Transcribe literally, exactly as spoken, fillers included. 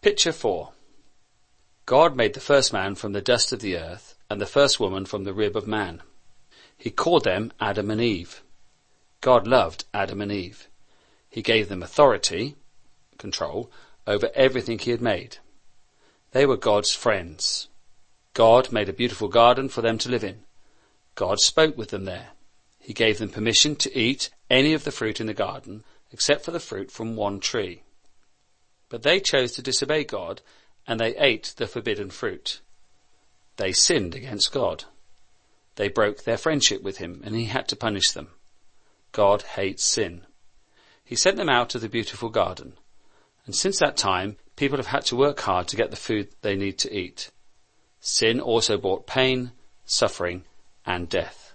Picture four. God made the first man from the dust of the earth and the first woman from the rib of man. He called them Adam and Eve. God loved Adam and Eve. He gave them authority, control, over everything he had made. They were God's friends. God made a beautiful garden for them to live in. God spoke with them there. He gave them permission to eat any of the fruit in the garden except for the fruit from one tree. But they chose to disobey God, and they ate the forbidden fruit. They sinned against God. They broke their friendship with him, and he had to punish them. God hates sin. He sent them out of the beautiful garden. And since that time, people have had to work hard to get the food they need to eat. Sin also brought pain, suffering, and death.